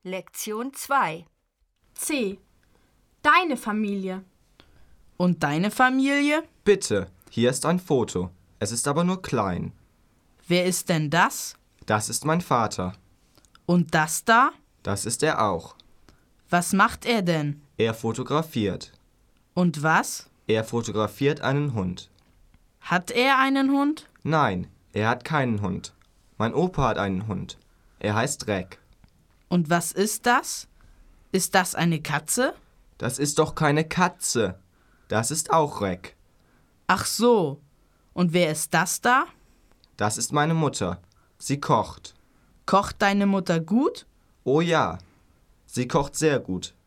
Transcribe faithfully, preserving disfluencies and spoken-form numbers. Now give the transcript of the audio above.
Lektion zwei. C. Deine Familie. Und deine Familie? Bitte, hier ist ein Foto. Es ist aber nur klein. Wer ist denn das? Das ist mein Vater. Und das da? Das ist er auch. Was macht er denn? Er fotografiert. Und was? Er fotografiert einen Hund. Hat er einen Hund? Nein, er hat keinen Hund. Mein Opa hat einen Hund. Er heißt Reck. Und was ist das? Ist das eine Katze? Das ist doch keine Katze. Das ist auch Reck. Ach so. Und wer ist das da? Das ist meine Mutter. Sie kocht. Kocht deine Mutter gut? Oh ja, sie kocht sehr gut.